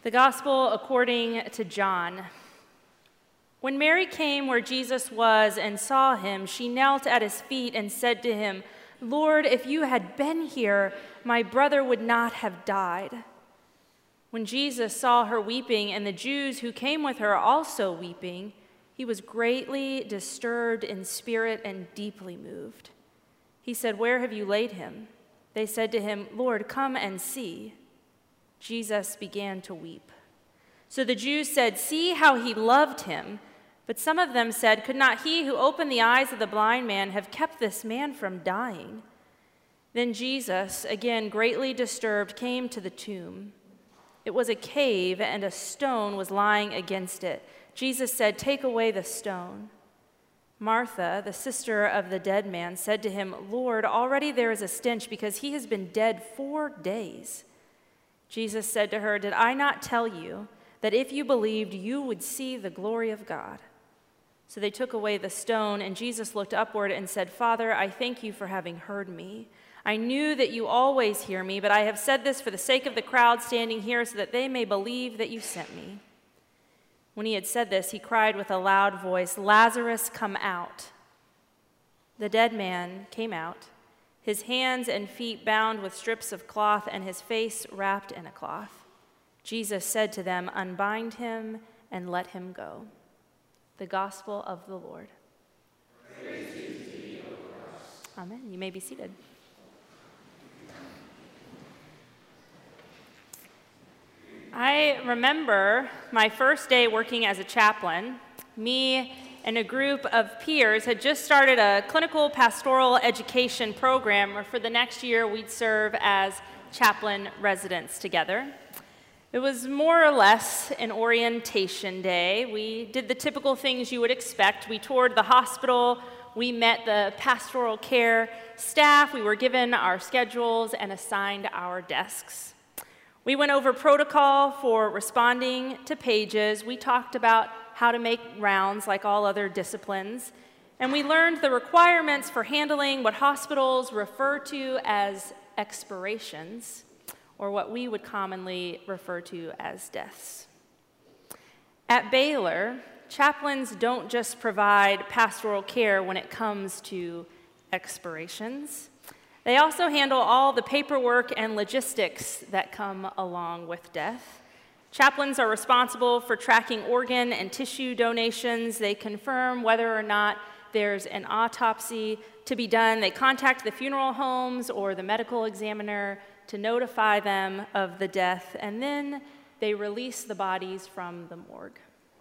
The Gospel according to John. When Mary came where Jesus was and saw him, she knelt at his feet and said to him, "Lord, if you had been here, my brother would not have died." When Jesus saw her weeping and the Jews who came with her also weeping, he was greatly disturbed in spirit and deeply moved. He said, "Where have you laid him?" They said to him, "Lord, come and see." Jesus began to weep. So the Jews said, "See how he loved him." But some of them said, "Could not he who opened the eyes of the blind man have kept this man from dying?" Then Jesus, again greatly disturbed, came to the tomb. It was a cave, and a stone was lying against it. Jesus said, "Take away the stone." Martha, the sister of the dead man, said to him, "Lord, already there is a stench because he has been dead 4 days." Jesus said to her, "Did I not tell you that if you believed, you would see the glory of God?" So they took away the stone, and Jesus looked upward and said, "Father, I thank you for having heard me. I knew that you always hear me, but I have said this for the sake of the crowd standing here so that they may believe that you sent me." When he had said this, he cried with a loud voice, "Lazarus, come out." The dead man came out, his hands and feet bound with strips of cloth and his face wrapped in a cloth. Jesus said to them, "Unbind him and let him go." The Gospel of the Lord. Praise be to thee, O Christ. Amen. You may be seated. I remember my first day working as a chaplain. Me and a group of peers had just started a clinical pastoral education program where for the next year we'd serve as chaplain residents together. It was more or less an orientation day. We did the typical things you would expect. We toured the hospital, we met the pastoral care staff, we were given our schedules and assigned our desks. We went over protocol for responding to pages. We talked about how to make rounds like all other disciplines. And we learned the requirements for handling what hospitals refer to as expirations, or what we would commonly refer to as deaths. At Baylor, chaplains don't just provide pastoral care when it comes to expirations. They also handle all the paperwork and logistics that come along with death. Chaplains are responsible for tracking organ and tissue donations. They confirm whether or not there's an autopsy to be done. They contact the funeral homes or the medical examiner to notify them of the death, and then they release the bodies from the morgue.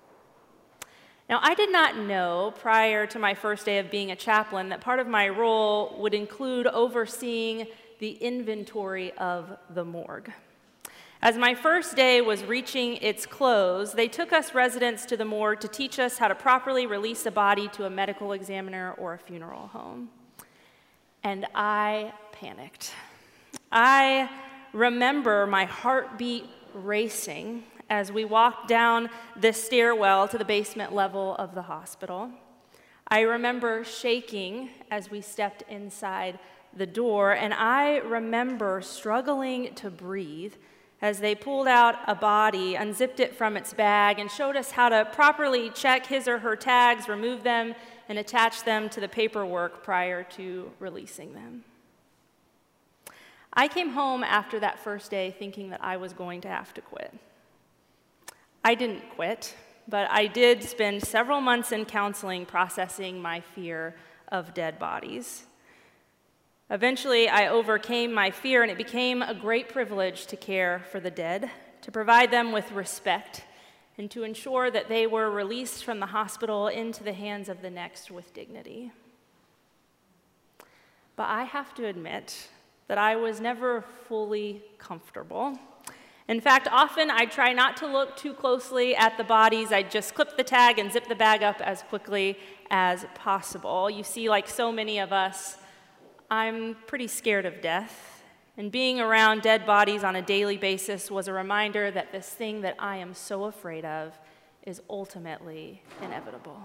Now, I did not know prior to my first day of being a chaplain that part of my role would include overseeing the inventory of the morgue. As my first day was reaching its close, they took us residents to the morgue to teach us how to properly release a body to a medical examiner or a funeral home. And I panicked. I remember my heartbeat racing as we walked down the stairwell to the basement level of the hospital. I remember shaking as we stepped inside the door, and I remember struggling to breathe as they pulled out a body, unzipped it from its bag, and showed us how to properly check his or her tags, remove them, and attach them to the paperwork prior to releasing them. I came home after that first day thinking that I was going to have to quit. I didn't quit, but I did spend several months in counseling processing my fear of dead bodies. Eventually, I overcame my fear, and it became a great privilege to care for the dead, to provide them with respect, and to ensure that they were released from the hospital into the hands of the next with dignity. But I have to admit that I was never fully comfortable. In fact, often I try not to look too closely at the bodies. I just clip the tag and zip the bag up as quickly as possible. You see, like so many of us, I'm pretty scared of death. And being around dead bodies on a daily basis was a reminder that this thing that I am so afraid of is ultimately inevitable.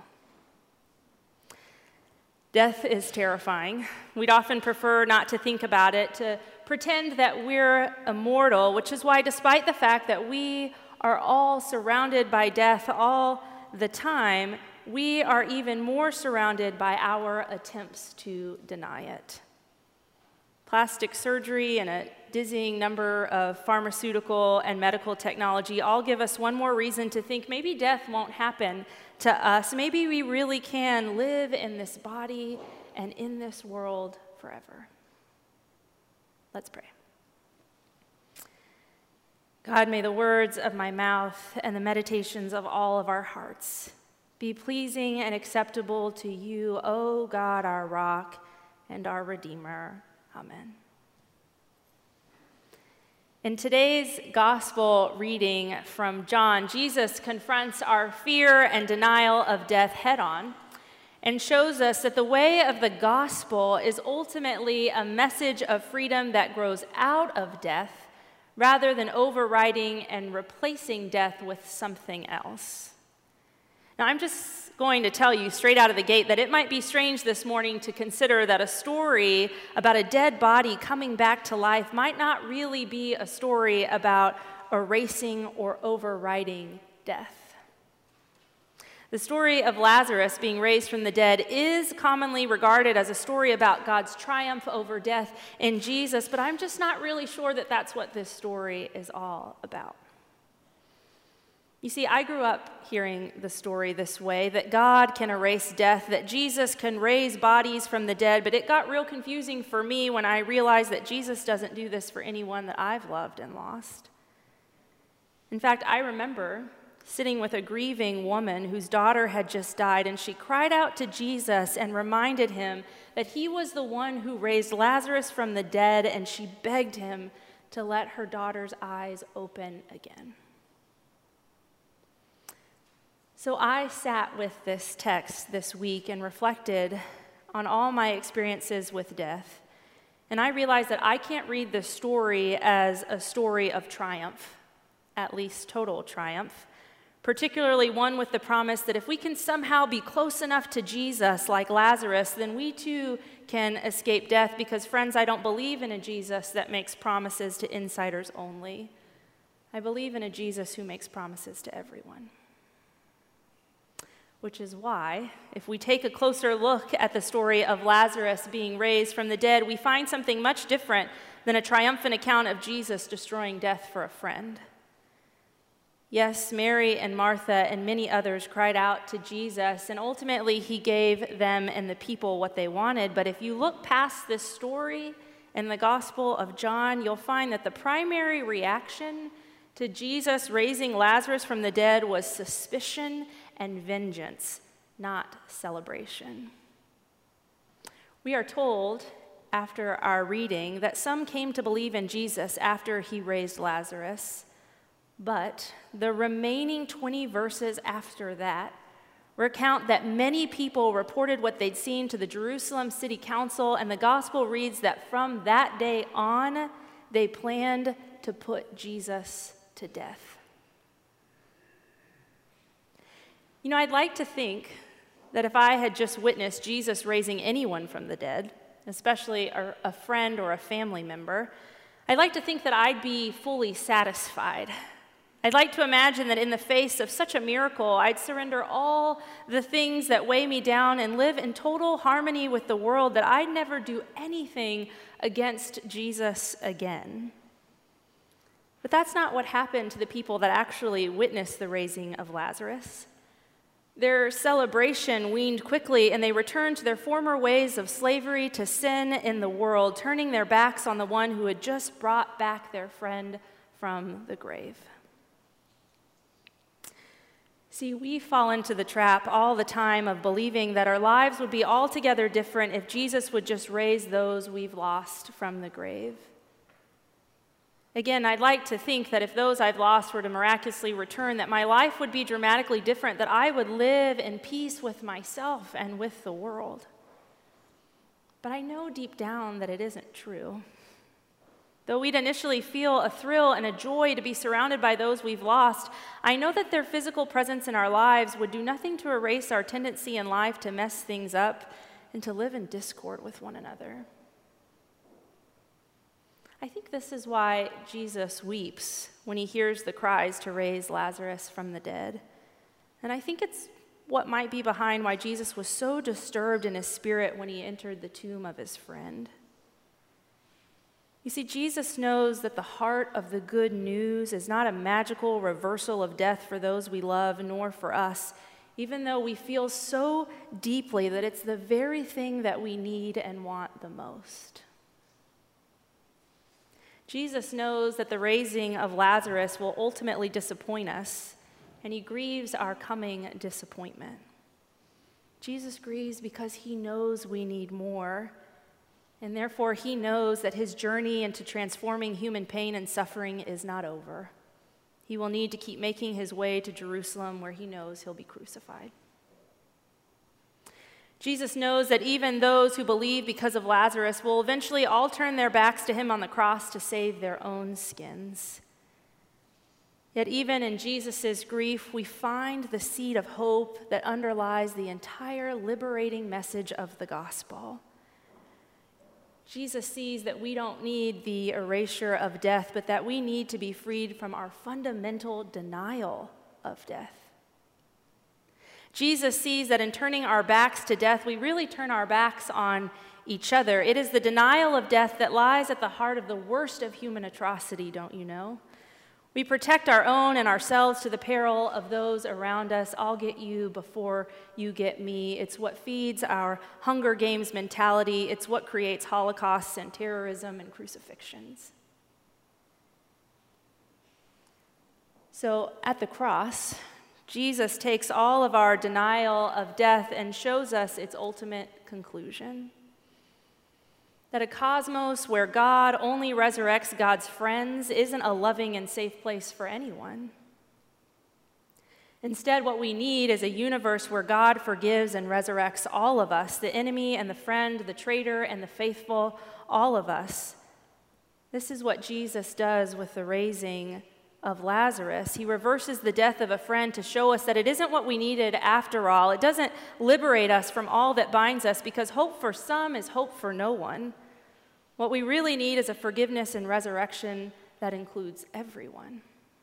Death is terrifying. We'd often prefer not to think about it, to pretend that we're immortal, which is why, despite the fact that we are all surrounded by death all the time, we are even more surrounded by our attempts to deny it. Plastic surgery and a dizzying number of pharmaceutical and medical technology all give us one more reason to think maybe death won't happen to us. Maybe we really can live in this body and in this world forever. Let's pray. God, may the words of my mouth and the meditations of all of our hearts be pleasing and acceptable to you, O God, our rock and our Redeemer. Amen. In today's gospel reading from John, Jesus confronts our fear and denial of death head-on and shows us that the way of the gospel is ultimately a message of freedom that grows out of death rather than overriding and replacing death with something else. Now, I'm just going to tell you straight out of the gate that it might be strange this morning to consider that a story about a dead body coming back to life might not really be a story about erasing or overriding death. The story of Lazarus being raised from the dead is commonly regarded as a story about God's triumph over death in Jesus, but I'm just not really sure that that's what this story is all about. You see, I grew up hearing the story this way, that God can erase death, that Jesus can raise bodies from the dead, but it got real confusing for me when I realized that Jesus doesn't do this for anyone that I've loved and lost. In fact, I remember sitting with a grieving woman whose daughter had just died, and she cried out to Jesus and reminded him that he was the one who raised Lazarus from the dead, and she begged him to let her daughter's eyes open again. So I sat with this text this week and reflected on all my experiences with death. And I realized that I can't read this story as a story of triumph, at least total triumph, particularly one with the promise that if we can somehow be close enough to Jesus like Lazarus, then we too can escape death, because, friends, I don't believe in a Jesus that makes promises to insiders only. I believe in a Jesus who makes promises to everyone. Which is why, if we take a closer look at the story of Lazarus being raised from the dead, we find something much different than a triumphant account of Jesus destroying death for a friend. Yes, Mary and Martha and many others cried out to Jesus, and ultimately he gave them and the people what they wanted. But if you look past this story in the Gospel of John, you'll find that the primary reaction to Jesus raising Lazarus from the dead was suspicion and vengeance, not celebration. We are told after our reading that some came to believe in Jesus after he raised Lazarus, but the remaining 20 verses after that recount that many people reported what they'd seen to the Jerusalem City Council, and the gospel reads that from that day on, they planned to put Jesus to death. You know, I'd like to think that if I had just witnessed Jesus raising anyone from the dead, especially a friend or a family member, I'd like to think that I'd be fully satisfied. I'd like to imagine that in the face of such a miracle, I'd surrender all the things that weigh me down and live in total harmony with the world, that I'd never do anything against Jesus again. But that's not what happened to the people that actually witnessed the raising of Lazarus. Their celebration waned quickly, and they returned to their former ways of slavery to sin in the world, turning their backs on the one who had just brought back their friend from the grave. See, we fall into the trap all the time of believing that our lives would be altogether different if Jesus would just raise those we've lost from the grave. Again, I'd like to think that if those I've lost were to miraculously return, that my life would be dramatically different, that I would live in peace with myself and with the world. But I know deep down that it isn't true. Though we'd initially feel a thrill and a joy to be surrounded by those we've lost, I know that their physical presence in our lives would do nothing to erase our tendency in life to mess things up and to live in discord with one another. I think this is why Jesus weeps when he hears the cries to raise Lazarus from the dead. And I think it's what might be behind why Jesus was so disturbed in his spirit when he entered the tomb of his friend. You see, Jesus knows that the heart of the good news is not a magical reversal of death for those we love, nor for us, even though we feel so deeply that it's the very thing that we need and want the most. Jesus knows that the raising of Lazarus will ultimately disappoint us, and he grieves our coming disappointment. Jesus grieves because he knows we need more, and therefore he knows that his journey into transforming human pain and suffering is not over. He will need to keep making his way to Jerusalem, where he knows he'll be crucified. Jesus knows that even those who believe because of Lazarus will eventually all turn their backs to him on the cross to save their own skins. Yet even in Jesus' grief, we find the seed of hope that underlies the entire liberating message of the gospel. Jesus sees that we don't need the erasure of death, but that we need to be freed from our fundamental denial of death. Jesus sees that in turning our backs to death, we really turn our backs on each other. It is the denial of death that lies at the heart of the worst of human atrocity, don't you know? We protect our own and ourselves to the peril of those around us. I'll get you before you get me. It's what feeds our Hunger Games mentality. It's what creates holocausts and terrorism and crucifixions. So at the cross, Jesus takes all of our denial of death and shows us its ultimate conclusion. That a cosmos where God only resurrects God's friends isn't a loving and safe place for anyone. Instead, what we need is a universe where God forgives and resurrects all of us, the enemy and the friend, the traitor and the faithful, all of us. This is what Jesus does with the raising of Lazarus. He reverses the death of a friend to show us that it isn't what we needed after all. It doesn't liberate us from all that binds us, because hope for some is hope for no one. What we really need is a forgiveness and resurrection that includes everyone.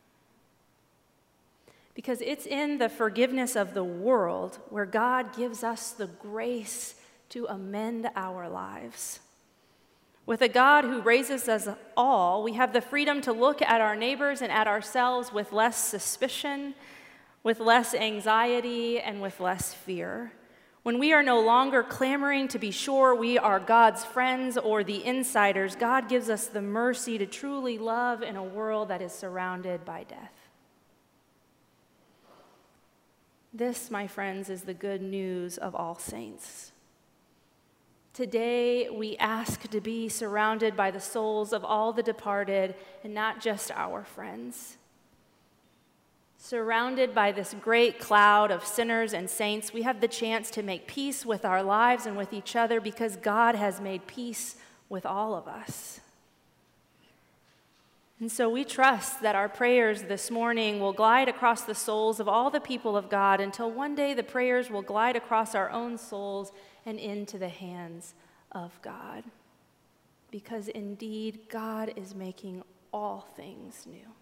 Because it's in the forgiveness of the world where God gives us the grace to amend our lives. With a God who raises us all, we have the freedom to look at our neighbors and at ourselves with less suspicion, with less anxiety, and with less fear. When we are no longer clamoring to be sure we are God's friends or the insiders, God gives us the mercy to truly love in a world that is surrounded by death. This, my friends, is the good news of All Saints. Today, we ask to be surrounded by the souls of all the departed and not just our friends. Surrounded by this great cloud of sinners and saints, we have the chance to make peace with our lives and with each other because God has made peace with all of us. And so we trust that our prayers this morning will glide across the souls of all the people of God until one day the prayers will glide across our own souls and into the hands of God. Because indeed, God is making all things new.